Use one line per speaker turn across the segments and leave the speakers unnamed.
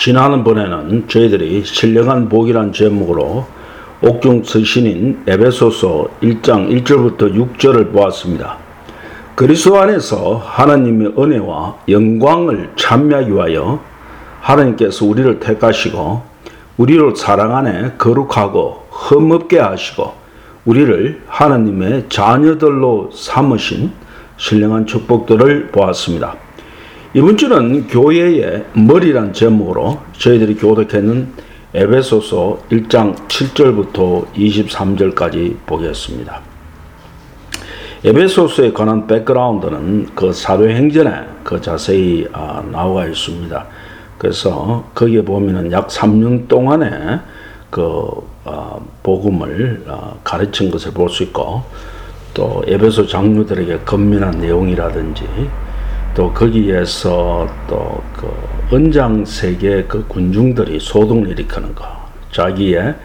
지난번에는 저희들이 신령한 복이란 제목으로 옥중 서신인 에베소서 1장 1절부터 6절을 보았습니다. 그리스도 안에서 하나님의 은혜와 영광을 찬미하기 위하여 하나님께서 우리를 택하시고 우리를 사랑 안에 거룩하고 흠없게 하시고 우리를 하나님의 자녀들로 삼으신 신령한 축복들을 보았습니다. 이번 주는 교회의 머리란 제목으로 저희들이 교독했는 에베소서 1장 7절부터 23절까지 보겠습니다. 에베소서에 관한 백그라운드는 그 사도행전에 자세히 나와 있습니다. 그래서 거기에 보면은 약 3년 동안에 복음을 가르친 것을 볼 수 있고, 또 에베소 장로들에게 건면한 내용이라든지, 또 거기에서 또 은장색의 군중들이 소동을 일으키는 것, 자기의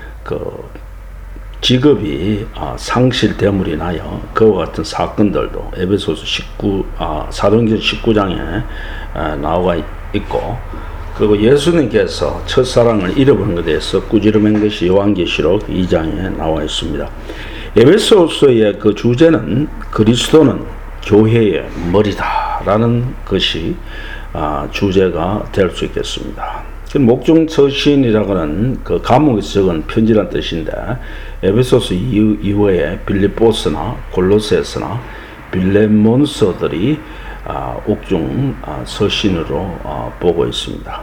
직업이 상실됨으로 인하여 그와 같은 사건들도 에베소서 사도행전 19장에 나와 있고, 그리고 예수님께서 첫사랑을 잃어버린 것에 대해서 꾸지람한 것이 요한계시록 2장에 나와 있습니다. 에베소서의 주제는 그리스도는 교회의 머리다라는 것이 주제가 될 수 있겠습니다. 목중 서신이라고 하는 감옥에서 적은 편지란 뜻인데, 에베소서 이후에 빌립보서나 골로새서나 빌레몬서들이 옥중 서신으로 보고 있습니다.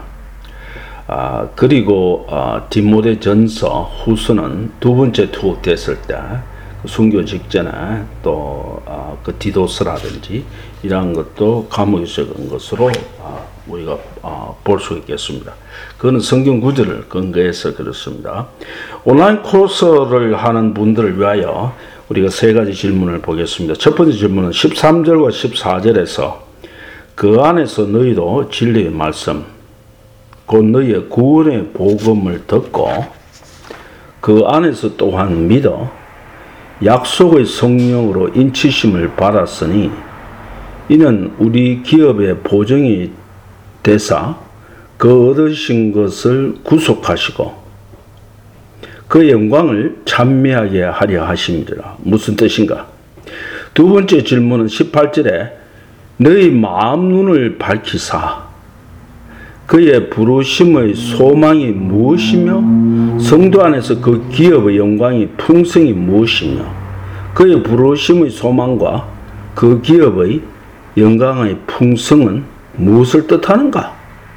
그리고 디모데전서 후서는 두 번째 투옥됐을 때 순교 직전에 또 디도스라든지 이러한 것도 감옥에서 적은 것으로 우리가 볼 수 있겠습니다. 그거는 성경 구절을 근거해서 그렇습니다. 온라인 코र्स를 하는 분들을 위하여 우리가 세 가지 질문을 보겠습니다. 첫 번째 질문은 13절과 14절에서 그 안에서 너희도 진리의 말씀, 곧 너희의 구원의 복음을 듣고 그 안에서 또한 믿어 약속의 성령으로 인치심을 받았으니 이는 우리 기업의 보증이 되사 그 얻으신 것을 구속하시고 그 영광을 찬미하게 하려 하심이라. 무슨 뜻인가? 두 번째 질문은 18절에 너희 마음 눈을 밝히사 그의 부르심의 소망이 무엇이며 성도 안에서 그 기업의 영광이 풍성이 무엇이며 그의 부르심의 소망과 그 기업의 영광의 풍성은 무엇을 뜻하는가?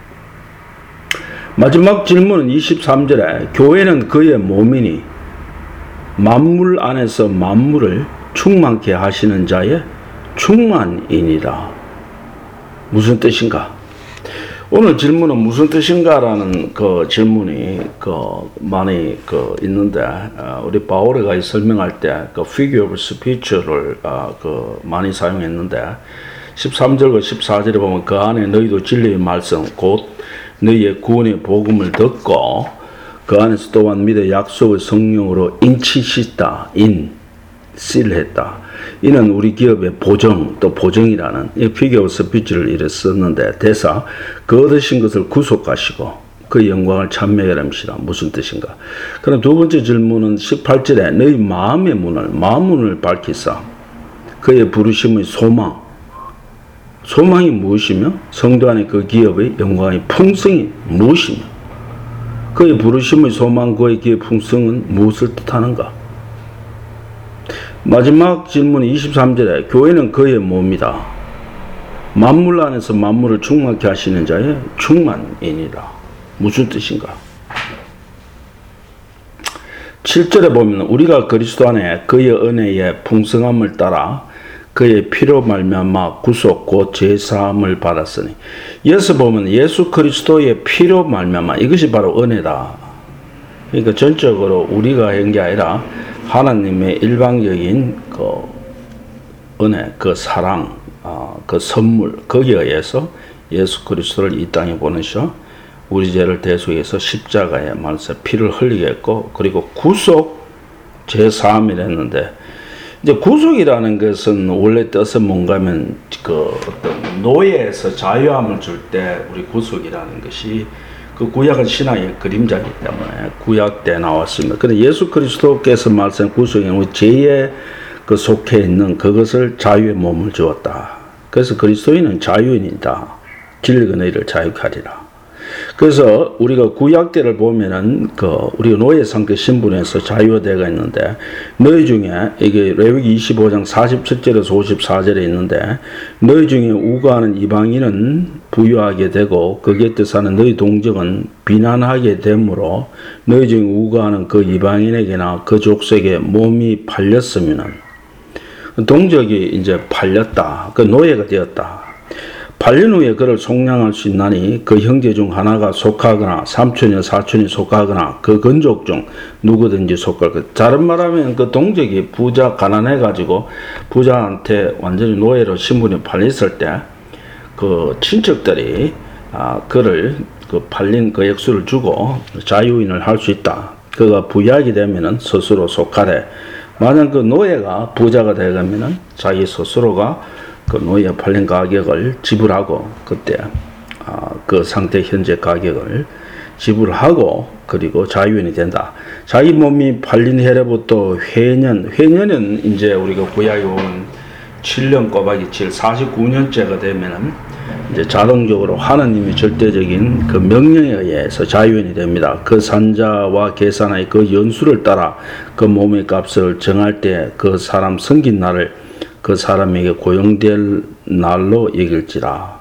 마지막 질문은 23절에 교회는 그의 몸이니 만물 안에서 만물을 충만케 하시는 자의 충만이니라. 무슨 뜻인가? 오늘 질문은 무슨 뜻인가라는 질문이 많이 있는데, 우리 바울이가 설명할 때 figure of speech를 많이 사용했는데, 13절과 14절에 보면 그 안에 너희도 진리의 말씀 곧 너희의 구원의 복음을 듣고 그 안에서 또한 믿어 약속의 성령으로 인치시다, 실했다. 이는 우리 기업의 보정, 또 보정이라는 이 figure of speech를 이래 썼는데, 대사 그 얻으신 것을 구속하시고 그 영광을 찬미하게 함시라. 무슨 뜻인가? 그럼 두 번째 질문은 18절에 너희 마음의 문을, 마음 문을 밝히사 그의 부르심의 소망이 무엇이며 성도 안에 그 기업의 영광의 풍성이 무엇이며 그의 부르심의 소망, 그의 기업의 풍성은 무엇을 뜻하는가? 마지막 질문 23절에 교회는 그의 몸이다. 만물 안에서 만물을 충만케 하시는 자의 충만이니라. 무슨 뜻인가? 7절에 보면 우리가 그리스도 안에 그의 은혜의 풍성함을 따라 그의 피로 말미암아 구속 곧 제사함을 받았으니, 여기서 보면 예수 그리스도의 피로 말미암아, 이것이 바로 은혜다. 그러니까 전적으로 우리가 한 게 아니라 하나님의 일방적인 은혜, 사랑, 선물, 거기에 의해서 예수 그리스도를 이 땅에 보내셔 우리 죄를 대속해서 십자가에 말해서 피를 흘리게 했고, 그리고 구속 제사함이라 했는데, 이제 구속이라는 것은 원래 뜻은 뭔가 하면 어떤 노예에서 자유함을 줄 때 우리 구속이라는 것이 그 구약은 신앙의 그림자이기 때문에 구약 때 나왔습니다. 그런데 예수 그리스도께서 말씀한 구속은 죄에 그 속해 있는 그것을 자유의 몸을 주었다. 그래서 그리스도인은 자유인이다. 진리가 너희를 자유케 하리라. 그래서 우리가 구약 때를 보면은 우리가 노예 상태 신분에서 자유화되어 있는데, 너희 중에 이게 레위기 25장 47절에서 54절에 있는데, 너희 중에 우거하는 이방인은 부유하게 되고 거기에 뜻하는 너희 동정은 비난하게 되므로 너희 중에 우거하는 그 이방인에게나 그 족속에 몸이 팔렸으면은, 동족이 이제 팔렸다. 그 노예가 되었다. 팔린 후에 그를 속량할 수 있나니 그 형제 중 하나가 속하거나 삼촌이나 사촌이 속하거나 그 건족 중 누구든지 속할 것. 다른 말하면 그 동족이 부자 가난해가지고 부자한테 완전히 노예로 신분이 팔렸을 때 그 친척들이 그를 그 팔린 그 액수를 주고 자유인을 할 수 있다. 그가 부유하게 되면은 스스로 속하되, 만약 그 노예가 부자가 되가면은 자기 스스로가 그 노예 팔린 가격을 지불하고, 그때 그 상태 현재 가격을 지불하고 그리고 자유인이 된다. 자기 몸이 팔린 해로부터 회년은 이제 우리가 구약에 보면 7년 꼬박이 7, 49년째가 되면은 이제 자동적으로 하나님의 절대적인 그 명령에 의해서 자유인이 됩니다. 그 산자와 계산의 그 연수를 따라 그 몸의 값을 정할 때 그 사람 섬긴 날을 그 사람에게 고용될 날로 여길지라.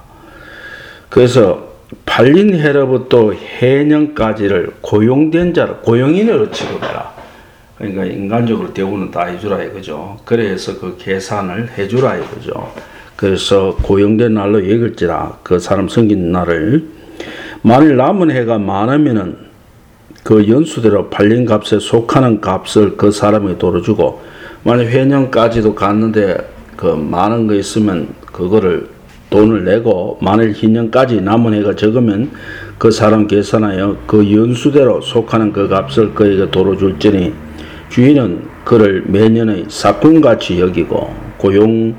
그래서 팔린 해로부터 해년까지를 고용된 자를 고용인으로 취급해라. 그러니까 인간적으로 대우는 다 해주라 이거죠. 그래서 그 계산을 해주라 이거죠. 그래서 고용된 날로 여길지라. 그 사람 섬긴 날을. 만일 남은 해가 많으면은 그 연수대로 팔린 값에 속하는 값을 그 사람에게 도로 주고, 만약 회년까지도 갔는데 그 많은 거 있으면 그거를 돈을 내고, 만일 희년까지 남은 해가 적으면 그 사람 계산하여 그 연수대로 속하는 그 값을 그에게 도로 줄지니, 주인은 그를 매년의 삭군같이 여기고 고용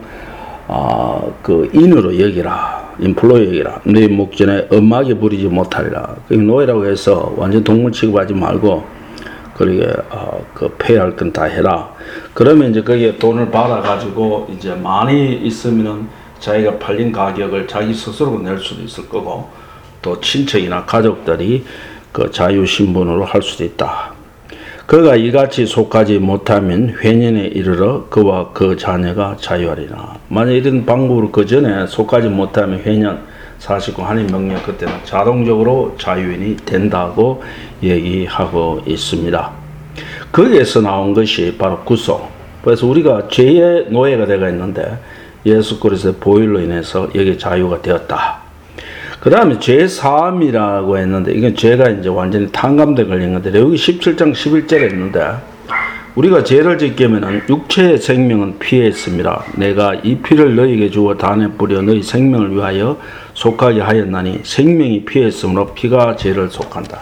그 인으로 여기라. 인플로이 여기라. 네 목전에 엄하게 부리지 못하리라. 그 노예라고 해서 완전 동물 취급하지 말고 그러게 그 페이할 건 다 해라. 그러면 이제 거기에 돈을 받아 가지고 이제 많이 있으면은 자기가 팔린 가격을 자기 스스로 낼 수도 있을 거고, 또 친척이나 가족들이 그 자유 신분으로 할 수도 있다. 그가 이같이 속하지 못하면 회년에 이르러 그와 그 자녀가 자유하리라. 만약 이런 방법으로 그 전에 속하지 못하면 회년 49 한인 명령 그때는 자동적으로 자유인이 된다고 얘기하고 있습니다. 거기에서 나온 것이 바로 구속. 그래서 우리가 죄의 노예가 되어 있는데 예수 그리스도의 보혈로 인해서 여기 자유가 되었다. 그 다음에 죄 사함이라고 했는데, 이건 죄가 이제 완전히 탕감돼 걸린 건데, 레위기 17장 11절에 있는데, 우리가 죄를 짓게면은 육체의 생명은 피해 있습니다. 내가 이 피를 너희에게 주어 단에 뿌려 너희 생명을 위하여 속하게 하였나니 생명이 피해 있으므로 피가 죄를 속한다.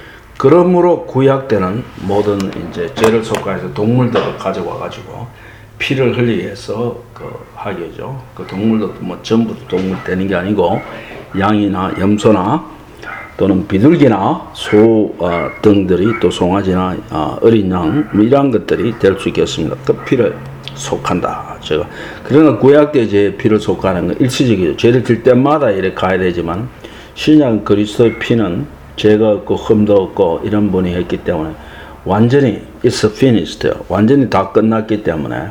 그러므로 구약 때는 모든 이제 죄를 속하여서 동물들을 가져와 가지고 피를 흘리게 해서 하게죠. 그 동물도 뭐 전부 동물 되는 게 아니고 양이나 염소나 또는 비둘기나 소 등들이 또 송아지나 어린 양 이런 것들이 될 수 있겠습니다. 그 피를 속한다. 제가 그러나 구약 때 제 피를 속하는 건 일시적이죠. 죄를 질 때마다 이렇게 가야 되지만 신약 그리스도의 피는 죄가 없고 흠도 없고 이런 분이 했기 때문에 완전히 it's finished. 완전히 다 끝났기 때문에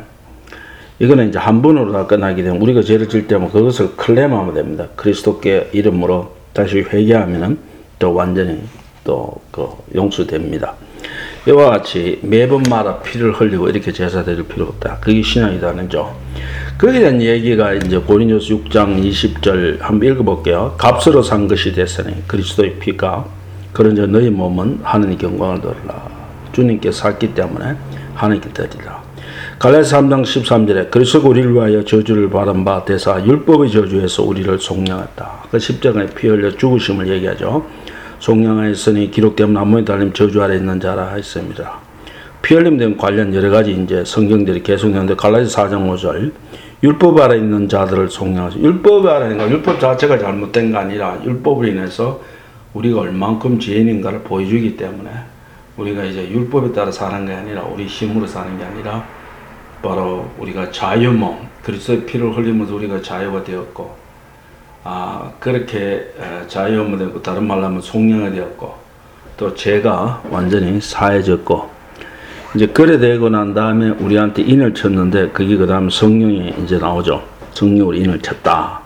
이거는 이제 한 번으로 다 끝나기 때문에 우리가 죄를 질 때면 그것을 클레임하면 됩니다. 그리스도께 이름으로 다시 회개하면은 또 완전히 또 용서됩니다. 이와 같이 매번마다 피를 흘리고 이렇게 제사 드릴 필요 없다. 그게 신앙이라는 점. 거기에 대한 얘기가 이제 고린도서 6장 20절 한번 읽어볼게요. 값으로 산 것이 됐으니 그리스도의 피가 그런저 너희 몸은 하느님께 영광을 돌리라. 주님께 샀기 때문에 하느님께 드리라. 갈라디아서 3장 13절에 그리스도가 우리를 위하여 저주를 받은 바 되사 율법의 저주에서 우리를 속량했다. 그 십자가에 피 흘려 죽으심을 얘기하죠. 속량하였으니 기록된 나무에 달린 저주 아래 있는 자라 했습니다. 피 흘림 등 관련 여러 가지 이제 성경들이 계속 있는데 갈라디아서 4장 5절 율법 아래 있는 자들을 속량하죠. 율법 아래 있는 거, 율법 자체가 잘못된 거 아니라 율법으로 인해서 우리가 얼만큼 죄인인가를 보여주기 때문에 우리가 이제 율법에 따라 사는 게 아니라 우리 힘으로 사는 게 아니라 바로 우리가 자유몸, 그리스도의 피를 흘리면서 우리가 자유가 되었고, 그렇게 자유가 되었고, 다른 말로 하면 속량이 되었고, 또 죄가 완전히 사해졌고, 이제 그래 되고 난 다음에 우리한테 인을 쳤는데, 그게 그 다음 성령이 이제 나오죠. 성령으로 인을 쳤다.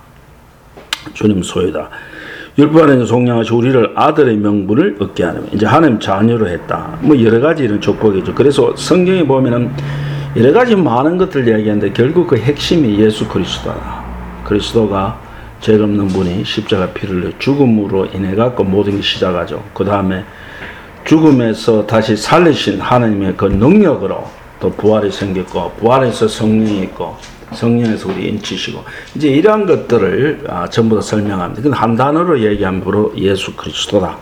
주님 소유다. 율법 안에서 속량하시 우리를 아들의 명분을 얻게 하는, 이제 하나님 자녀로 했다. 뭐 여러 가지 이런 축복이죠. 그래서 성경에 보면은 여러 가지 많은 것들을 이야기하는데 결국 그 핵심이 예수 그리스도다. 그리스도가 죄 없는 분이 십자가 피를 흘려 죽음으로 인해 갖고 모든 게 시작하죠. 그 다음에 죽음에서 다시 살리신 하나님의 그 능력으로 또 부활이 생겼고, 부활에서 성령이 있고, 성령에서 우리 인치시고, 이제 이러한 것들을 전부 다 설명합니다. 근데 한 단어로 얘기하면 바로 예수 그리스도다.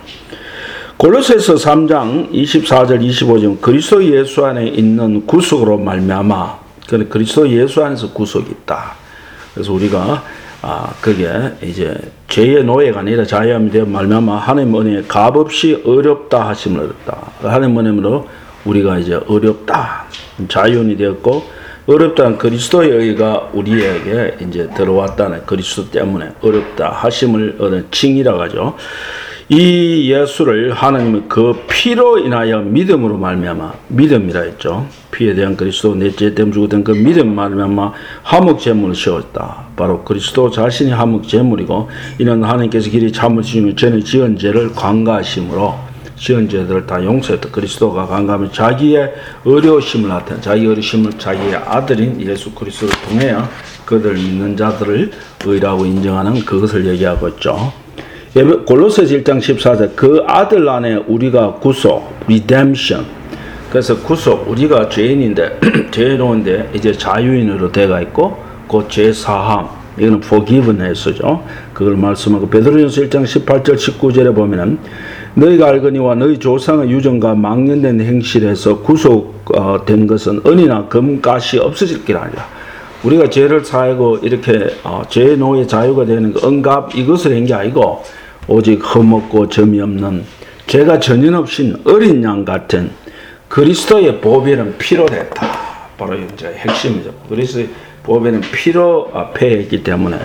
골로새서 3장 24절 25절 그리스도 예수 안에 있는 구속으로 말미암아, 그리스도 예수 안에서 구속이 있다. 그래서 우리가 그게 이제 죄의 노예가 아니라 자유함이 되어 말미암아 하나님 은혜에 값없이 어렵다 하심을 얻었다. 하나님 은혜로 우리가 이제 어렵다, 자유인이 되었고, 어렵다는 그리스도의 의가 우리에게 이제 들어왔다는, 그리스도 때문에 어렵다 하심을 얻은 칭이라고 하죠. 이 예수를 하나님의 그 피로 인하여 믿음으로 말미암아, 믿음이라 했죠. 피에 대한 그리스도, 내 죄 때문에 죽었던 그 믿음 말미암아 화목 제물을 세웠다. 바로 그리스도 자신이 화목 제물이고, 이는 하나님께서 길이 참으시며 전에 지은 죄를 관가하심으로 지은 죄들을 다 용서했다. 그리스도가 관가하며 자기의 어려우심을 나타내, 자기 어려우심을 자기의 아들인 예수 그리스도를 통하여 그들 믿는 자들을 의라고 인정하는 그것을 얘기하고 있죠. 골로새서 1장 14절 그 아들 안에 우리가 구속, redemption. 그래서 구속, 우리가 죄인인데 죄로운데 이제 자유인으로 돼가 있고, 그 죄사함, 이거는 forgiveness죠. 그걸 말씀하고, 베드로전서 1장 18절 19절에 보면은 너희가 알거니와 너희 조상의 유전과 망년된 행실에서 구속된 것은 은이나 금가시 없어질 길 아니라, 우리가 죄를 사하고 이렇게 죄의 노예 자유가 되는 그 응갑 이것을 한 게 아니고, 오직 흠없고 점이 없는 죄가 전혀 없인 어린 양 같은 그리스도의 보배는 피로 됐다. 바로 이제 핵심이죠. 그리스도의 보배는 피로 패했기 때문에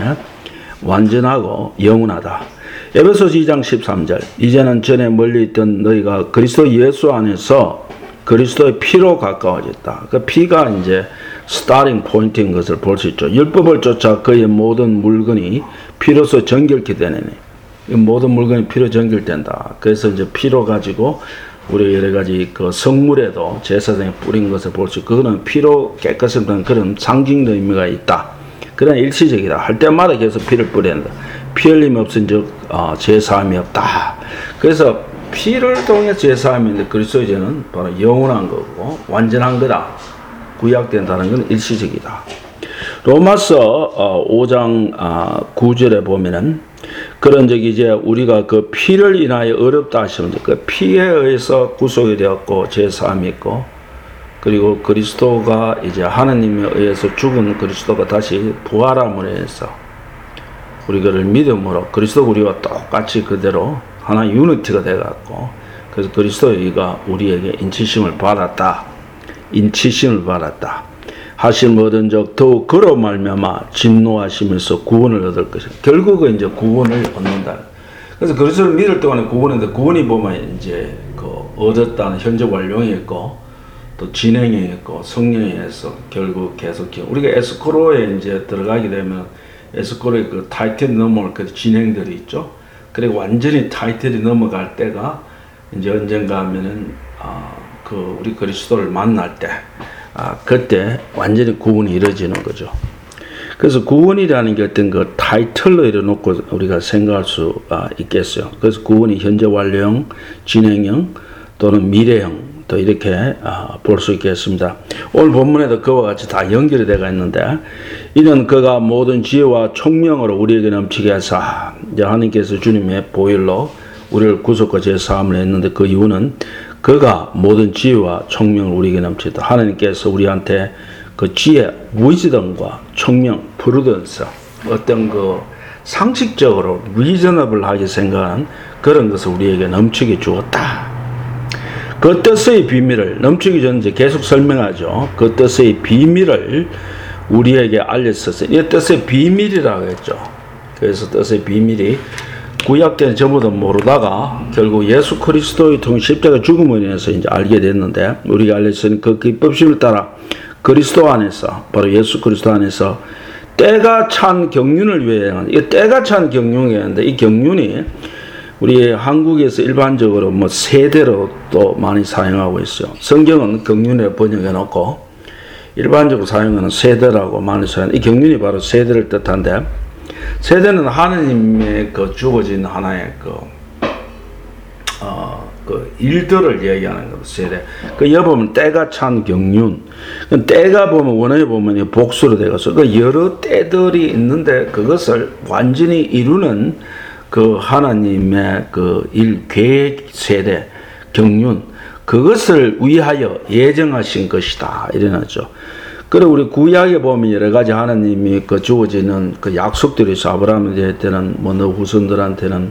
완전하고 영원하다. 에베소서 2장 13절 이제는 전에 멀리 있던 너희가 그리스도 예수 안에서 그리스도의 피로 가까워졌다. 그 피가 이제 스타팅 포인트인 것을 볼 수 있죠. 율법을 쫓아 그의 모든 물건이 피로서 정결케 되느니, 모든 물건이 피로 정결된다. 그래서 이제 피로 가지고 우리 여러 가지 그 성물에도 제사장에 뿌린 것을 볼 수 있고, 그거는 피로 깨끗한 그런 상징적 의미가 있다. 그런 일시적이다. 할 때마다 계속 피를 뿌려야 한다. 피 흘림이 없은즉 제사함이 없다. 그래서 피를 통해 제사함인데 그리스도의 죄는 바로 영원한 거고 완전한 거다. 구약된다는 건 일시적이다. 로마서 5장 9절에 보면은 그런 적이 이제 우리가 그 피를 인하여 어렵다 하시면 그 피에 의해서 구속이 되었고 제사함이 있고, 그리고 그리스도가 이제 하나님에 의해서 죽은 그리스도가 다시 부활함으로 해서 우리 그를 믿음으로 그리스도 우리와 똑같이 그대로 하나 유니티가 돼갖고, 그래서 그리스도의 의가 우리에게 인치심을 받았다. 인치심을 받았다. 하심을 얻은 적 더욱 그로 말미암아 진노하시면서 구원을 얻을 것이다. 결국은 이제 구원을 얻는다. 그래서 그리스도를 믿을 동안에 구원인데, 구원이 보면 이제 그 얻었다는 현재 완료이 있고, 또 진행이 있고, 성령에 의해서 결국 계속 우리가 에스코로에 이제 들어가게 되면 에스코로의 그 타이틀이 넘어올 그 진행들이 있죠. 그리고 완전히 타이틀이 넘어갈 때가 이제 언젠가 하면은 그 우리 그리스도를 만날 때, 그때 완전히 구원이 이루어지는 거죠. 그래서 구원이라는 게 어떤 그 타이틀로 이뤄놓고 우리가 생각할 수 있겠어요. 그래서 구원이 현재 완료형, 진행형 또는 미래형 또 이렇게 볼 수 있겠습니다. 오늘 본문에도 그와 같이 다 연결이 되어 있는데, 이는 그가 모든 지혜와 총명으로 우리에게 넘치게 하사, 이제 하나님께서 주님의 보혈로 우리를 구속과 제사함을 했는데, 그 이유는 그가 모든 지혜와 총명을 우리에게 넘치다. 하나님께서 우리한테 그 지혜, 위즈덤과 총명, 프루던스, 어떤 그 상식적으로 리저너블하게 생각하는 그런 것을 우리에게 넘치게 주었다. 그 뜻의 비밀을 넘치기 전에 이제 계속 설명하죠. 그 뜻의 비밀을 우리에게 알렸었어요. 이 뜻의 비밀이라고 했죠. 그래서 뜻의 비밀이 구약 때는 전부도 모르다가 결국 예수 그리스도의 통해 십자가 죽음으로 인해서 이제 알게 됐는데, 우리가 알렸으니 그 기법심을 따라 그리스도 안에서, 바로 예수 그리스도 안에서 때가 찬 경륜을 위해, 이 때가 찬 경륜이었는데, 이 경륜이 우리 한국에서 일반적으로 뭐 세대로 또 많이 사용하고 있어요. 성경은 경륜에 번역해 놓고 일반적으로 사용하는 세대라고 많이 사용. 이 경륜이 바로 세대를 뜻한데, 세대는 하느님의 그 주어진 하나의 그 일들을 얘기하는 것, 세대. 그 여보면 때가 찬 경륜. 때가 보면 원어에 보면 복수로 되어서 그 여러 때들이 있는데 그것을 완전히 이루는 그 하나님의 그 일 계획 세대 경륜, 그것을 위하여 예정하신 것이다 이래놨죠. 그리고 우리 구약에 보면 여러 가지 하나님이 그 주어지는 그 약속들이 있어. 아브라함한테는 뭐 너 후손들한테는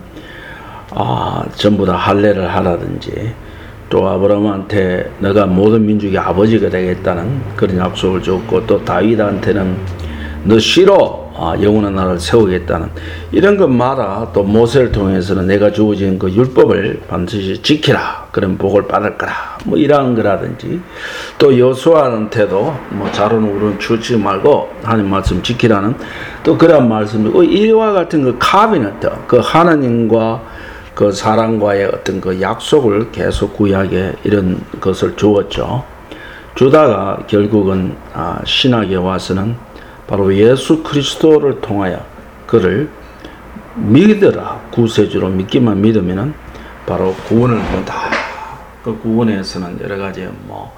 전부 다 할례를 하라든지, 또 아브라함한테 너가 모든 민족의 아버지가 되겠다는 그런 약속을 줬고, 또 다윗한테는 너 씨로 영원한 나라를 세우겠다는 이런 것마다, 또 모세를 통해서는 내가 주어진 그 율법을 반드시 지키라, 그런 복을 받을 거라, 뭐 이러한 거라든지, 또 여호수아한테도 뭐 자로는 우르는 추치 말고 하나님 말씀 지키라는 또 그런 말씀이고, 이와 같은 그 카비너트, 그 하나님과 그 사람과의 어떤 그 약속을 계속 구약에 이런 것을 주었죠. 주다가 결국은 신학에 와서는 바로 예수 그리스도를 통하여 그를 믿으라, 구세주로 믿기만 믿으면은 바로 구원을 본다. 그 구원에서는 여러 가지 뭐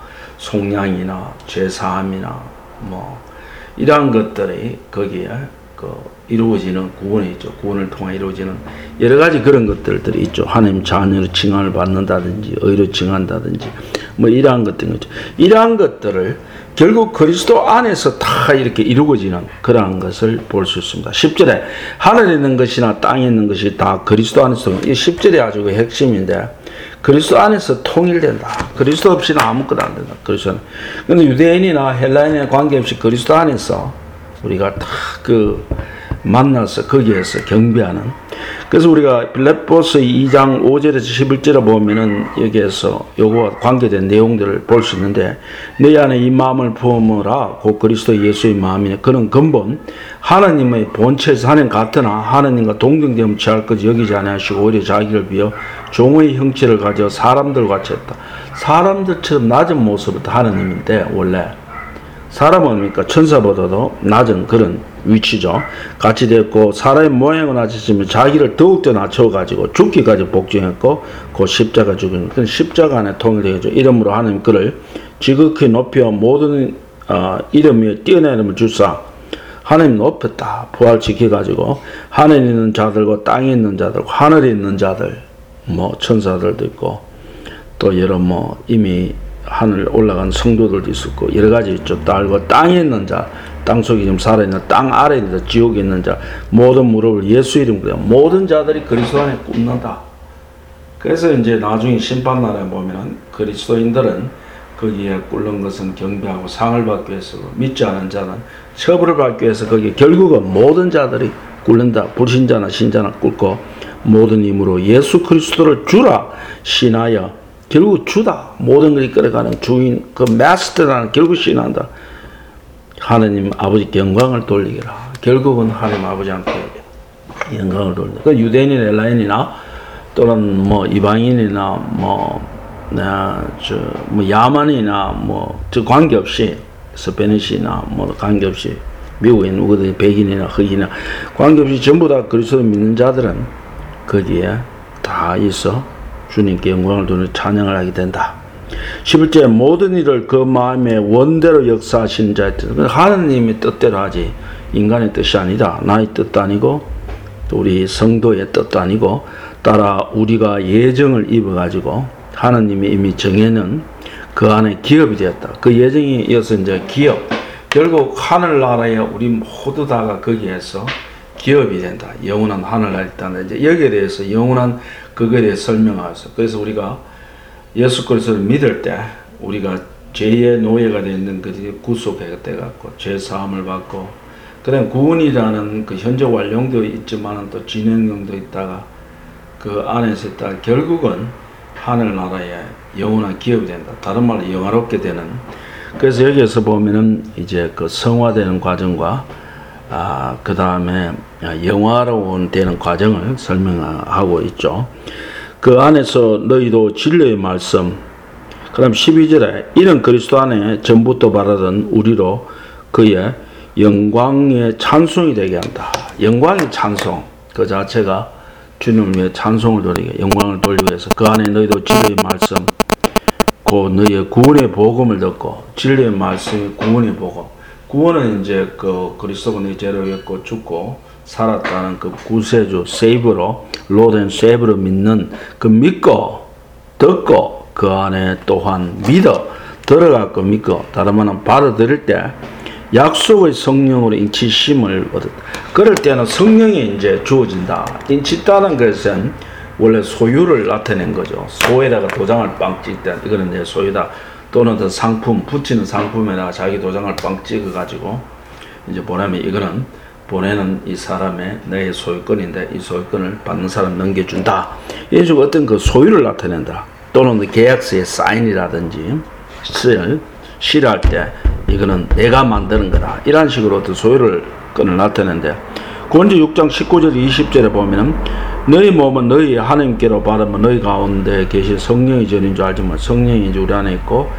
속량이나 죄사함이나 뭐 이러한 것들이 거기에 그 이루어지는 구원이 있죠. 구원을 통해 이루어지는 여러 가지 그런 것들이 있죠. 하나님 자녀로 칭함을 받는다든지, 의로 칭한다든지, 뭐 이러한 것들 있죠. 이러한 것들을 결국 그리스도 안에서 다 이렇게 이루어지는 그러한 것을 볼 수 있습니다. 10절에 하늘에 있는 것이나 땅에 있는 것이 다 그리스도 안에서, 이 10절이 아주 그 핵심인데, 그리스도 안에서 통일된다. 그리스도 없이는 아무것도 안 된다. 그리스도는. 근데 유대인이나 헬라인에 관계없이 그리스도 안에서 우리가 다 그 만나서 거기에서 경배하는. 그래서 우리가 빌립보서 2장 5절에서 11절에 보면은 여기에서 요거와 관계된 내용들을 볼 수 있는데, 내 안에 이 마음을 품으라, 곧 그리스도 예수의 마음이네. 그는 근본 하나님의 본체에서 하나님 같으나 하나님과 동등됨을 취할 것 여기지 아니하시고 오히려 자기를 비어 종의 형체를 가져 사람들과 같이 했다. 사람들처럼 낮은 모습부터 하나님인데, 원래 사람은 뭡니까? 천사보다도 낮은 그런 위치죠. 같이 됐고, 사람의 모양을 낮췄으면 자기를 더욱더 낮춰가지고 죽기까지 복종했고, 그 십자가 죽은, 그 십자가 안에 통일되죠. 이름으로 하나님 그를 지극히 높여 모든 이름 위에 뛰어난 이름을 주사 하나님 높였다. 부활시켜가지고 하늘에 있는 자들과 땅에 있는 자들, 하늘에 있는 자들, 뭐 천사들도 있고, 또 여러 뭐 이미 하늘 올라간 성도들도 있었고 여러 가지 있죠. 딸과 땅에 있는 자, 땅 속에 좀 살아있는, 땅 아래에 있는 자, 지옥에 있는 자, 모든 무릎을 예수 이름으로 모든 자들이 그리스도 안에 꿇는다. 그래서 이제 나중에 심판날에 보면은 그리스도인들은 거기에 꿇는 것은 경배하고 상을 받기 위해서, 믿지 않은 자는 처벌을 받기 위해서 거기에 결국은 모든 자들이 꿇는다. 불신자나 신자나 꿇고 모든 힘으로 예수 그리스도를 주라 신하여, 결국 주다. 모든 것이 끌어가는 주인, 그 마스터라는 결국 신한다. 하나님 아버지께 영광을 돌리기라. 결국은 하나님 아버지한테 영광을 돌린다. 그 유대인이나 헬라인이나 또는 뭐 이방인이나 뭐 야만이나 저 관계없이, 스페니시나 관계없이, 미국인 누구든 백인이나 흑인이나 관계없이 전부 다 그리스도를 믿는 자들은 거기에 다 있어 주님께 영광을 돌리며 찬양을 하게 된다. 11절 모든 일을 그 마음의 원대로 역사하시는 자의 뜻. 하나님의 뜻대로 하지 인간의 뜻이 아니다. 나의 뜻도 아니고 또 우리 성도의 뜻도 아니고, 따라 우리가 예정을 입어가지고 하나님이 이미 정해는 그 안에 기업이 되었다. 그 예정이 이어서 이제 기업, 결국 하늘나라에 우리 모두 다가 거기에서 기업이 된다. 영원한 하늘나라에 있다. 이제 여기에 대해서 영원한 그거에 대해서 설명하였어. 그래서 우리가 예수 그리스도를 믿을 때 우리가 죄의 노예가 되어 있는 그 구속이 돼갖고 죄 사함을 받고, 그다음 구원이라는 그 현재 완료도 있지만은 또 진행형도 있다가 그 안에서 있다 결국은 하늘나라의 영원한 기업이 된다. 다른 말로 영화롭게 되는. 그래서 여기에서 보면은 이제 그 성화되는 과정과 그 다음에 영화로운 되는 과정을 설명하고 있죠. 그 안에서 너희도 진리의 말씀, 그 다음 12절에 이는 그리스도 안에 전부터 바라던 우리로 그의 영광의 찬송이 되게 한다. 영광의 찬송 그 자체가 주님을 위해 찬송을 돌리게, 영광을 돌리기 위해서 그 안에 너희도 진리의 말씀, 그 너희의 구원의 복음을 듣고, 진리의 말씀이 구원의 복음. 구원은 이제 그 그리스도가 내 죄를 졌고 죽고 살았다는 그 구세주 세이브로, 로드 앤 세이브로 믿는 그 믿고 듣고 그 안에 또한 믿어 들어가고 믿고, 다른 말은 받아들일 때 약속의 성령으로 인치심을 얻었다. 그럴 때는 성령이 이제 주어진다. 인치다는 것은 원래 소유를 나타낸 거죠. 소에다가 도장을 빵 찍다. 이거는 내 소유다. 또는 더 상품, 붙이는 상품에다가 자기 도장을 빵 찍어가지고 이제 보내면 이거는 보내는 이 사람의 내 소유권인데 이 소유권을 받는 사람 넘겨준다. 이런 식으로 어떤 그 소유를 나타낸다. 또는 계약서의 사인이라든지 실할 때 이거는 내가 만드는 거다. 이런 식으로 어떤 소유를 권을 나타내는데, 구원지 6장 19절 20절에 보면은 너희 몸은 너희 하나님께로 받으면 너희 가운데 계신 성령이 전인 줄 알지만 성령이 이제 우리 안에 있고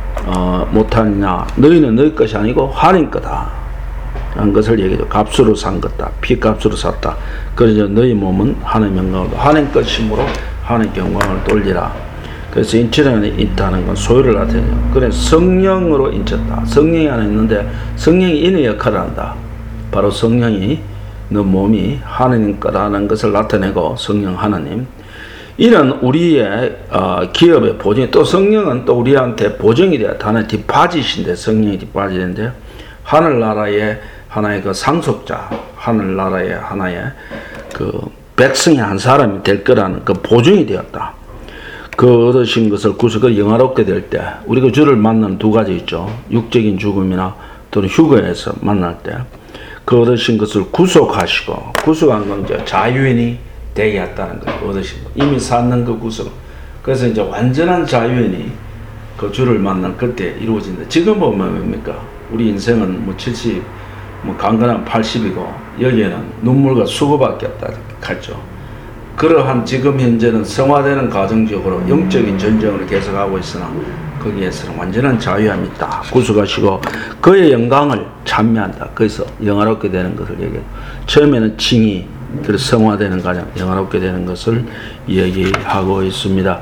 못하느냐. 너희는 너희 것이 아니고 하나님 거다. 한 것을 얘기해줘. 값으로 산 것다. 피값으로 샀다. 그래서 너희 몸은 하나님 영광으로 하나님 것이므로 하나님 영광을 돌리라. 그래서 인치는 있다는 건 소유를 나타내죠. 그래서 성령으로 인쳤다. 성령이 안에 있는데 성령이 인의 역할을 한다. 바로 성령이 너 몸이 하나님 거라는 것을 나타내고, 성령 하나님. 이는 우리의 기업의 보증이, 또 성령은 또 우리한테 보증이 돼야 하나의 디파짓인데, 성령이 디파짓인데 하늘나라의 하나의 그 상속자, 하늘나라의 하나의 그 백성의 한 사람이 될 거라는 그 보증이 되었다. 그 얻으신 것을 구속을 영화롭게 될 때 우리가 주를 만나는 두 가지 있죠. 육적인 죽음이나 또는 휴거에서 만날 때 그 얻으신 것을 구속하시고, 구속한 건 이제 자유인이 되게 했다는 거예요. 얻으신 거. 이미 샀는 그 구속. 그래서 이제 완전한 자유인이 그 주를 만난 그때 이루어진다. 지금 보면 뭡니까? 우리 인생은 뭐 70, 뭐 강건한 80이고 여기에는 눈물과 수고밖에 없다 했죠. 그러한 지금 현재는 성화되는 과정적으로 영적인 전쟁을 계속하고 있으나 거기에서는 완전한 자유함이 있다. 구속하시고 그의 영광을 찬미한다. 그래서 영화롭게 되는 것을 얘기해요. 처음에는 칭의, 그래서 성화되는 과정, 영화롭게 되는 것을 얘기하고 있습니다.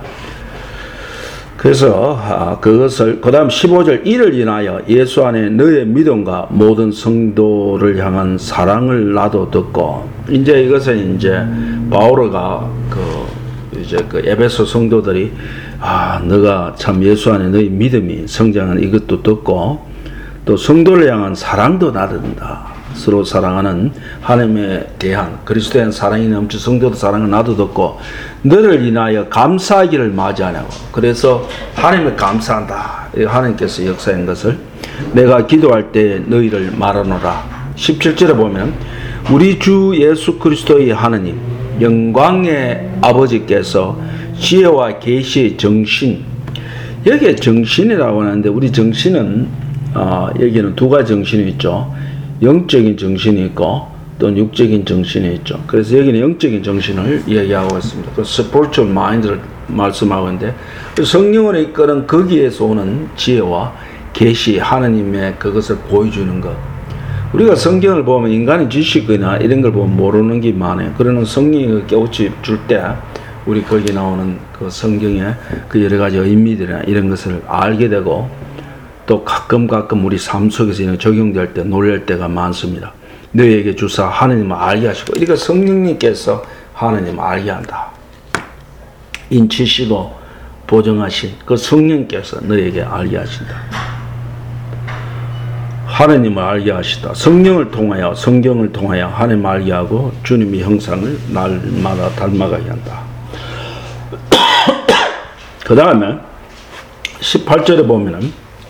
그래서 그것을 그 다음 15절 이를 인하여 예수 안에 너의 믿음과 모든 성도를 향한 사랑을 나도 듣고, 이제 이것은 이제 바오로가 이제 그 에베소 성도들이 너가 참 예수 안에 너의 믿음이 성장한 이것도 듣고, 또 성도를 향한 사랑도 나도 든다. 서로 사랑하는 하나님에 대한 그리스도에 대한 사랑이 넘쳐 성도도 사랑을 나도 듣고 너를 인하여 감사하기를 맞이하냐고. 그래서 하나님을 감사한다. 하나님께서 역사한 것을 내가 기도할 때 너희를 말하노라. 17절에 보면 우리 주 예수 그리스도의 하나님 영광의 아버지께서 지혜와 계시의 정신, 여기에 정신이라고 하는데 우리 정신은 여기는 두 가지 정신이 있죠. 영적인 정신이 있고 또 육적인 정신이 있죠. 그래서 여기는 영적인 정신을 얘기하고 있습니다. 그 spiritual mind를 말씀하고 있는데 성령을 이끄는 거기에서 오는 지혜와 계시, 하나님의 그것을 보여주는 것. 우리가 성경을 보면 인간의 지식이나 이런 걸 보면 모르는 게 많아요. 그러는 성령이 깨우쳐 줄 때 우리 거기 나오는 그 성경의 그 여러 가지 의미들이나 이런 것을 알게 되고 또 가끔 우리 삶 속에서 적용될 때 놀랄 때가 많습니다. 너희에게 주사 하나님을 알게 하시고, 이러니까 성령님께서 하나님을 알게 한다. 인치시고 보정하신 그 성령께서 너희에게 알게 하신다. 하나님을 알게 하시다. 성령을 통하여, 성경을 통하여 하나님을 알게 하고 주님의 형상을 날마다 닮아가게 한다. 그 다음에 18절에 보면은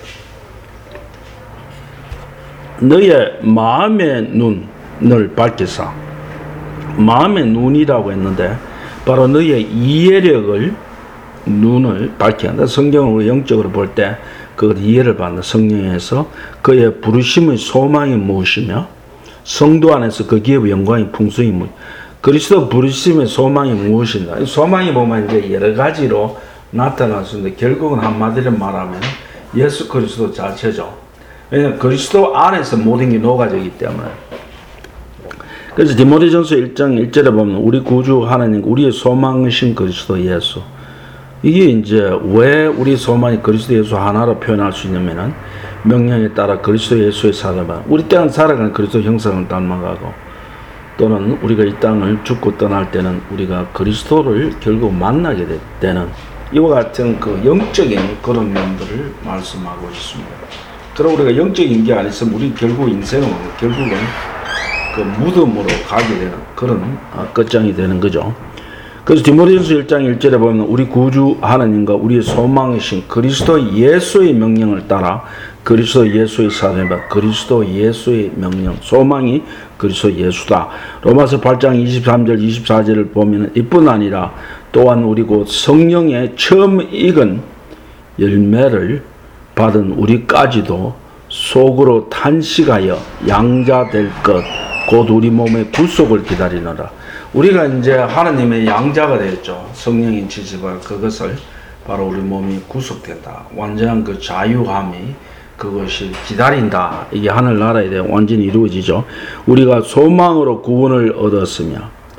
너의 마음의 눈을 밝히사, 마음의 눈이라고 했는데 바로 너의 이해력을, 눈을 밝히게 한다. 성경을 영적으로 볼 때 그것 이해를 받는 성령에서 그의 부르심의 소망이 무엇이며 성도 안에서 그 기업의 영광이 풍성이 무엇이며 그리스도 부르심의 소망이 무엇인가. 이 소망이 보면 이제 여러 가지로 나타날 수 있는데 결국은 한마디로 말하면 예수 그리스도 자체죠. 왜냐하면 그리스도 안에서 모든 게 녹아져 있기 때문에. 그래서 디모데전서 1장 1절에 보면 우리 구주 하나님 우리의 소망이신 그리스도 예수. 이게 이제 왜 우리 소망이 그리스도 예수 하나로 표현할 수 있냐면은 명령에 따라 그리스도 예수의 살아가 우리 땅을 살아가는 그리스도 형상을 닮아가고 또는 우리가 이 땅을 죽고 떠날 때는 우리가 그리스도를 결국 만나게 되는 이와 같은 그 영적인 그런 면들을 말씀하고 있습니다. 그럼 우리가 영적인 게 아니었으면 우리 결국 인생은 결국은 그 무덤으로 가게 되는 그런 끝장이 되는 거죠. 그래서 디모데전서 1장 1절에 보면 우리 구주 하나님과 우리의 소망이신 그리스도 예수의 명령을 따라 그리스도 예수의 사람이다. 그리스도 예수의 명령, 소망이 그리스도 예수다. 로마서 8장 23절 24절을 보면 이뿐 아니라 또한 우리 곧 성령의 처음 익은 열매를 받은 우리까지도 속으로 탄식하여 양자될 것 곧 우리 몸의 구속을 기다리노라. 우리가 이제 하나님의 양자가 되었죠. 성령인 지지가 그것을 바로 우리 몸이 구속된다. 완전한 그 자유함이 그것이 기다린다. 이게 하늘나라에 대해 완전히 이루어지죠. 우리가 소망으로 구원을 얻었으며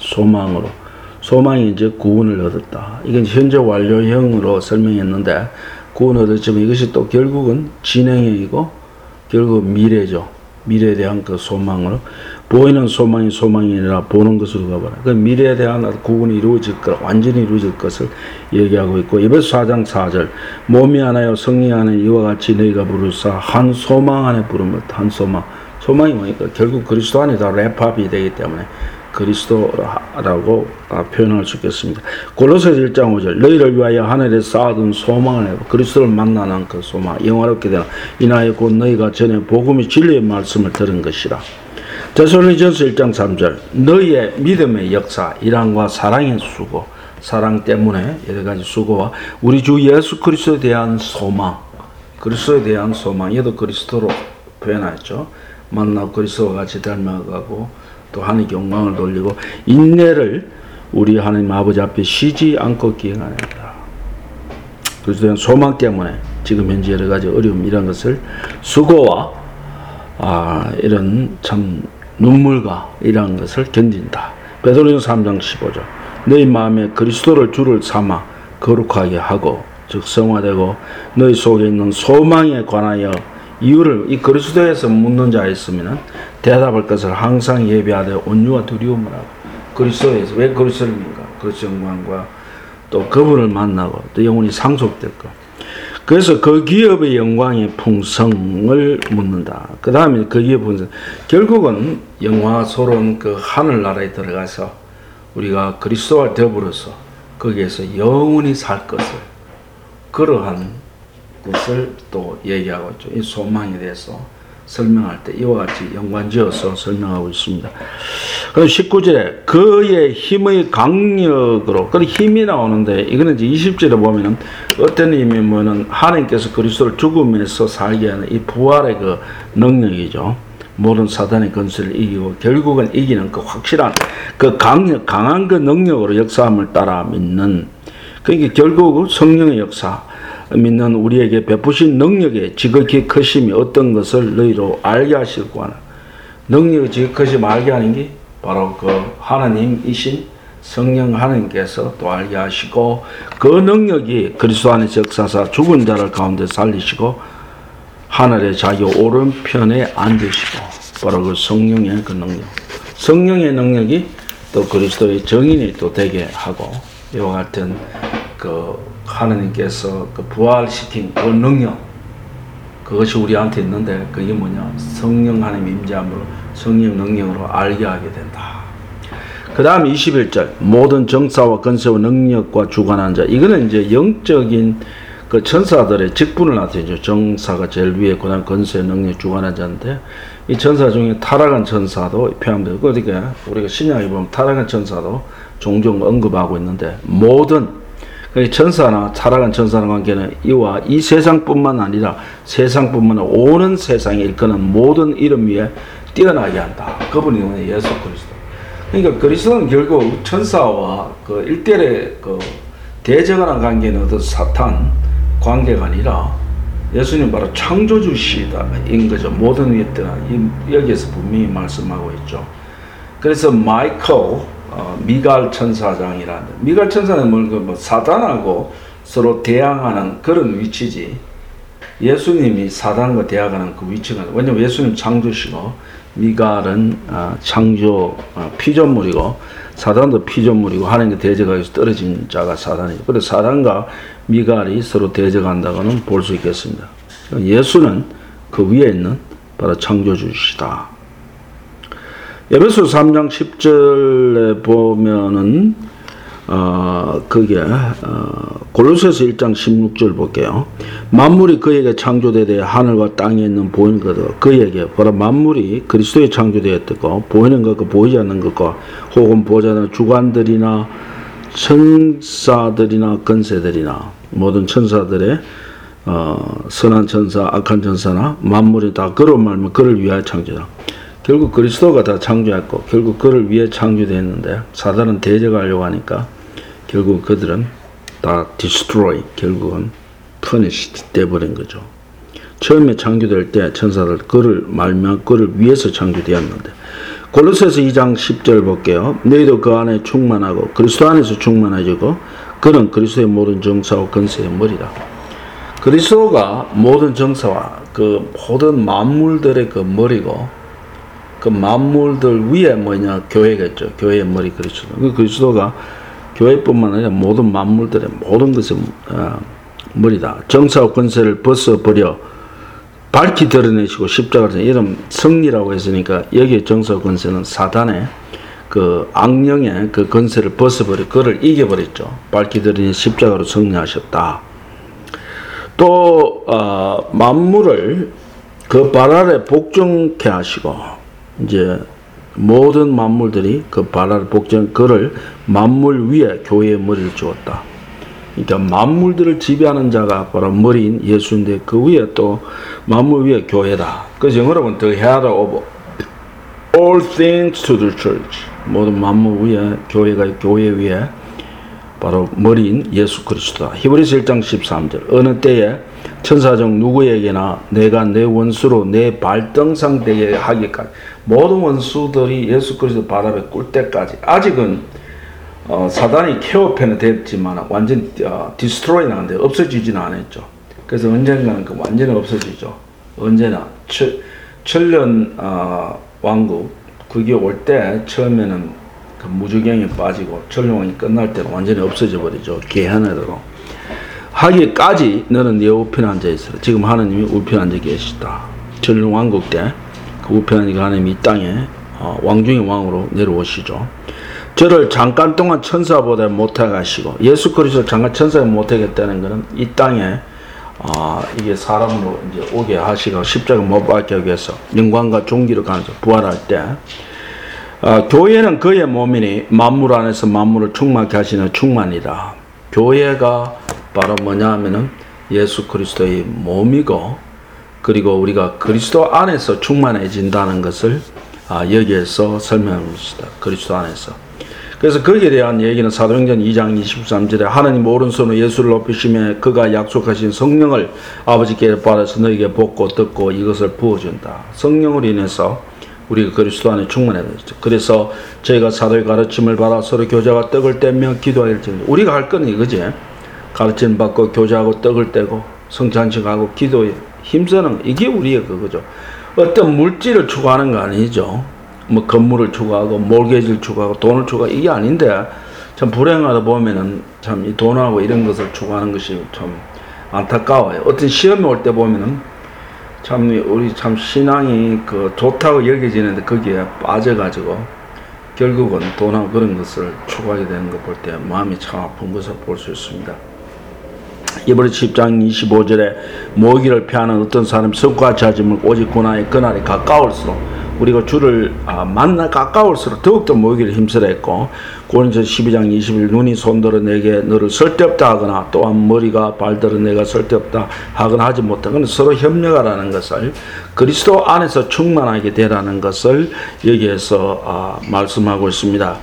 소망이 이제 구원을 얻었다. 이건 현재 완료형으로 설명했는데 구원 얻었지만 이것이 또 결국은 진행형이고 결국 미래죠. 미래에 대한 그 소망으로 보이는 소망이 아니라 보는 것으로 가봐라. 그 미래에 대한 구원이 이루어질 것, 완전히 이루어질 것을 얘기하고 있고 에베소 4장 4절 몸이 하나요 성령이 하나요 이와 같이 너희가 부르사 한 소망 안에 부르면 한 소망이 뭐니까 결국 그리스도 안에 다 랩합이 되기 때문에 그리스도라고 표현할 수 있겠습니다. 골로새서 1장 5절 너희를 위하여 하늘에 쌓아둔 소망을 내고 그리스도를 만나는 그 소망 영화롭게 되나 이나여 곧 너희가 전에 복음의 진리의 말씀을 들은 것이라. 데살로니전서 1장 3절 너희의 믿음의 역사 일함과 사랑의 수고 사랑 때문에 여러 가지 수고와 우리 주 예수 그리스도에 대한 소망 그리스도에 대한 소망 얘도 그리스도로 표현하였죠. 만나고 그리스도와 같이 닮아가고 또 하나님께 영광을 돌리고 인내를 우리 하나님 아버지 앞에 쉬지 않고 기행하느니라. 그리스도에 대한 소망 때문에 지금 현재 여러 가지 어려움 이런 것을 수고와 이런 참 눈물과 이러한 것을 견딘다. 베드로전서 3장 15절 너희 마음에 그리스도를 주를 삼아 거룩하게 하고 즉 성화되고 너희 속에 있는 소망에 관하여 이유를 이 그리스도에서 묻는 자가 있으면 대답할 것을 항상 예비하되 온유와 두려움을 하고 그리스도에서 왜 그리스도입니까? 그리스도 영광과 또 그분을 만나고 또 영혼이 상속될 것. 그래서 그 기업의 영광의 풍성을 묻는다. 그 다음에 그 기업의 풍성 결국은 영화스러운 그 하늘나라에 들어가서 우리가 그리스도와 더불어서 거기에서 영원히 살 것을 그러한 것을 또 얘기하고 있죠. 이 소망에 대해서 설명할 때 이와 같이 연관지어서 설명하고 있습니다. 그리고 19절에 그의 힘의 강력으로 그 힘이 나오는데 이거는 이제 20절에 보면은 어떤 힘이면은 하나님께서 그리스도를 죽음에서 살게 하는 이 부활의 그 능력이죠. 모든 사단의 권세를 이기고 결국은 이기는 그 확실한 그 강한 그 능력으로 역사함을 따라 믿는 그러니까 결국 성령의 역사 믿는 우리에게 베푸신 능력의 지극히 크심이 어떤 것을 너희로 알게 하시고 하나 능력의 지극히 크심 알게 하는 게 바로 그 하나님이신 성령 하나님께서 또 알게 하시고 그 능력이 그리스도 안에서 역사사 죽은 자를 가운데 살리시고 하늘의 자기 오른편에 앉으시고 바로 그 성령의 그 능력 성령의 능력이 또 그리스도의 정인이 또 되게 하고 이와 같은 그 하나님께서 그 부활시킨 그 능력 그것이 우리한테 있는데 그게 뭐냐? 성령 하나님 임재함으로 성령 능력으로 알게 하게 된다. 그 다음 21절 모든 정사와 권세와 능력과 주관한 자. 이거는 이제 영적인 그 천사들의 직분을 나타내죠. 정사가 제일 위에 그 다음 권세 능력 주관한 자인데 이 천사 중에 타락한 천사도 표현돼요. 그러니까 우리가 신약에 보면 타락한 천사도 종종 언급하고 있는데 모든 천사나 타락한 천사의 관계는 이와 이 세상뿐만 아니라 세상뿐만 아니라 오는 세상에 일컫는 모든 이름 위에 뛰어나게 한다. 그분이 누구냐? 예수 그리스도. 그러니까 그리스도는 결국 천사와 그 일대의 그 대적하는 관계는 어떤 사탄 관계가 아니라 예수님 바로 창조주시다인 거죠. 모든 위에 뛰어나. 여기에서 분명히 말씀하고 있죠. 그래서 미갈 천사장이라는 미갈 천사는 뭐 사단하고 서로 대항하는 그런 위치지 예수님이 사단과 대항하는 그 위치가 왜냐면 예수님 창조시고 미갈은 창조 피조물이고 사단도 피조물이고 하나님과 대적하여서 떨어진 자가 사단이죠. 그래서 사단과 미갈이 서로 대적한다고는 볼 수 있겠습니다. 예수는 그 위에 있는 바로 창조주시다. 에베소 3장 10절에 보면은 골로새서 1장 16절 볼게요. 만물이 그에게 창조되되 하늘과 땅에 있는 보이는 것도 그에게 바로 만물이 그리스도에 창조되었고 보이는 것과 보이지 않는 것과 혹은 보자나 주관들이나 천사들이나 권세들이나 모든 천사들의 선한 천사 악한 천사나 만물이 다 그로 말면 그를 위하여 창조다. 결국 그리스도가 다 창조했고 결국 그를 위해 창조되었는데 사단은 대적하려고 하니까 결국 그들은 다 destroy 결국은 punished 되어버린 거죠. 처음에 창조될 때 천사들 그를 말며 그를 위해서 창조되었는데 골로새서 2장 10절 볼게요. 너희도 그 안에 충만하고 그리스도 안에서 충만해지고 그는 그리스도의 모든 정사와 권세의 머리다. 그리스도가 모든 정사와 그 모든 만물들의 그 머리고 그 만물들 위에 뭐냐 교회겠죠. 교회의 머리 그리스도. 그 그리스도가 교회뿐만 아니라 모든 만물들의 모든 것의 머리다. 정사와 권세를 벗어버려 밝히 드러내시고 십자가에서 이런 승리라고 했으니까 여기에 정사와 권세는 사단의 그 악령의 그 권세를 벗어버려 그를 이겨버렸죠. 밝히 드러내 십자가로 승리하셨다. 또 만물을 그 발 아래 복종케 하시고 이제 모든 만물들이 그 발 아래 복종 그를 만물 위에 교회의 머리를 주었다. 그러니까 만물들을 지배하는 자가 바로 머리인 예수인데 그 위에 또 만물 위에 교회다. 그래서 영어로 보면 the head of all things to the church. 모든 만물 위에 교회가 교회 위에 바로 머리인 예수 그리스도다. 히브리서 1장 13절 어느 때에 천사 중 누구에게나 내가 내 원수로 내 발등상 되게 하기까지 모든 원수들이 예수 그리스도 발 앞에 꿀 때까지 아직은 사단이 케어펜은 됐지만 완전 디스트로이 나는데 없어지지는 않았죠. 그래서 언젠가는 그 완전히 없어지죠. 언제나 천년 왕국 그게 올 때 처음에는 그 무주경에 빠지고 천년왕이 끝날 때는 완전히 없어져 버리죠. 개하늘로 하기까지 너는 내 우편에 앉아 있어라. 지금 하나님이 우편에 앉아 계시다. 천년왕국 때 그 우편에 하나님이 이 땅에 왕 중의 왕으로 내려오시죠. 저를 잠깐 동안 천사보다 못하게 하시고 예수 그리스도 잠깐 천사가 못하겠다는 것은 이 땅에 이게 사람으로 이제 오게 하시고 십자가 못 박게 하기 위해서 영광과 존귀로 가면서 부활할 때 교회는 그의 몸이니 만물 안에서 만물을 충만케 하시는 충만이다. 교회가 바로 뭐냐 하면은 예수 그리스도의 몸이고 그리고 우리가 그리스도 안에서 충만해진다는 것을 여기에서 설명하고 있습니다. 그리스도 안에서. 그래서 거기에 대한 얘기는 사도행전 2장 23절에 하나님 오른손으로 예수를 높이시며 그가 약속하신 성령을 아버지께 받아서 너에게 붓고 듣고 이것을 부어준다. 성령으로 인해서 우리가 그리스도 안에 충만해야 되죠. 그래서 저희가 사도의 가르침을 받아 서로 교제와 떡을 떼며 기도하기를 전합니다. 우리가 할 거는 이거지. 가르침 받고 교제하고 떡을 떼고 성찬식하고 기도에 힘쓰는 이게 우리의 그거죠. 어떤 물질을 추구하는 거 아니죠. 뭐 건물을 추구하고 몰개지를 추구하고 돈을 추구하고 이게 아닌데 참 불행하다 보면은 참 이 돈하고 이런 것을 추구하는 것이 참 안타까워요. 어떤 시험이 올 때 보면은 참 우리 참 신앙이 그 좋다고 여겨지는데 거기에 빠져가지고 결국은 돈하고 그런 것을 추구하게 되는 것 볼 때 마음이 참 아픈 것을 볼 수 있습니다. 이번에 10장 25절에 모기를 피하는 어떤 사람 성과치 하지 말고 오직 고난의 그날이 가까울수록 우리가 주를 만나 가까울수록 더욱더 모이기를 힘쓰라 했고, 고린도서 12장 21 눈이 손들어 내게 너를 쓸데없다 하거나 또한 머리가 발들어 내가 쓸데없다 하거나 하지 못하거나 서로 협력하라는 것을, 그리스도 안에서 충만하게 되라는 것을 여기에서 말씀하고 있습니다.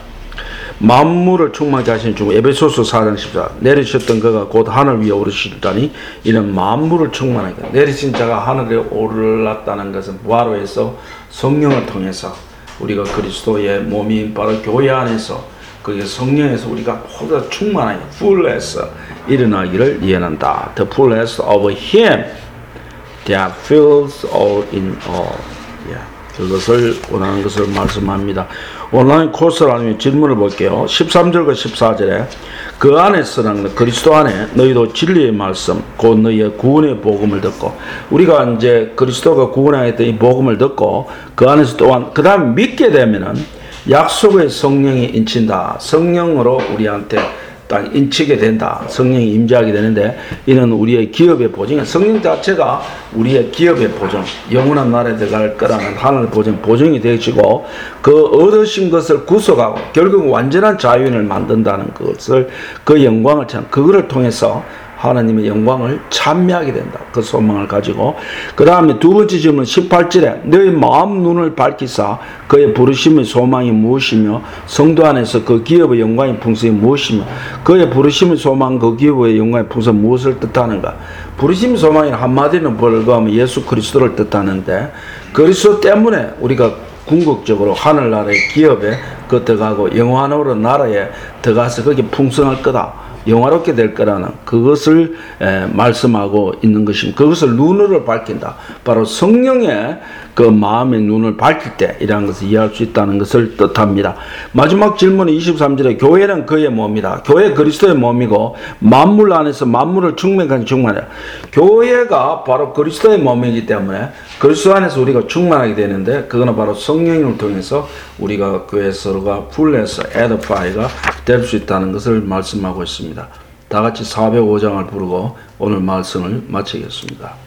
만물을 충만케 하시는 주 에베소서 4장 14 내리셨던 그가 곧 하늘 위에 오르시다니 이는 만물을 충만하게 내리신 자가 하늘에 오르렀다는 것은 바로 해서 성령을 통해서 우리가 그리스도의 몸인 바로 교회 안에서 그게 성령에서 우리가 보다 충만하게 fullness 일어나기를 예언한다. The fullness of Him that fills all in all. 그것을 원하는 것을 말씀합니다. 온라인 코스를 하면 질문을 볼게요. 13절과 14절에 그 안에서는 그리스도 안에 너희도 진리의 말씀 곧 너희의 구원의 복음을 듣고, 우리가 이제 그리스도가 구원하였던 이 복음을 듣고 그 안에서 또한 그 다음 믿게 되면은 약속의 성령이 인친다. 성령으로 우리한테 딱 인치게 된다. 성령이 임재하게 되는데 이는 우리의 기업의 보증이야. 성령 자체가 우리의 기업의 보증, 영원한 나라에 들어갈 거라는 하늘 보증이 되시고, 그 얻으신 것을 구속하고 결국 완전한 자유인을 만든다는 것을, 그 영광을 그거를 통해서 하나님의 영광을 찬미하게 된다. 그 소망을 가지고, 그 다음에 두 번째 질문 18절에 너희 마음 눈을 밝히사 그의 부르심의 소망이 무엇이며 성도 안에서 그 기업의 영광의 풍성이 무엇이며 그의 부르심의 소망 그 기업의 영광의 풍성이 무엇을 뜻하는가. 부르심의 소망이 한마디는 불과하면 예수 그리스도를 뜻하는데, 그리스도 때문에 우리가 궁극적으로 하늘나라의 기업에 들어가고 영원한 나라에 들어가서 거기 풍성할 거다, 영화롭게 될 거라는 그것을 말씀하고 있는 것입니다. 그것을 눈으로 밝힌다. 바로 성령의 그 마음의 눈을 밝힐 때 이러한 것을 이해할 수 있다는 것을 뜻합니다. 마지막 질문은 23절에 교회는 그의 몸이다. 교회 그리스도의 몸이고 만물 안에서 만물을 충만하게 충만해요. 교회가 바로 그리스도의 몸이기 때문에 그리스도 안에서 우리가 충만하게 되는데, 그거는 바로 성령을 통해서 우리가 교회 서로가 풀에서 에드파이가 될 수 있다는 것을 말씀하고 있습니다. 다 같이 405장을 부르고 오늘 말씀을 마치겠습니다.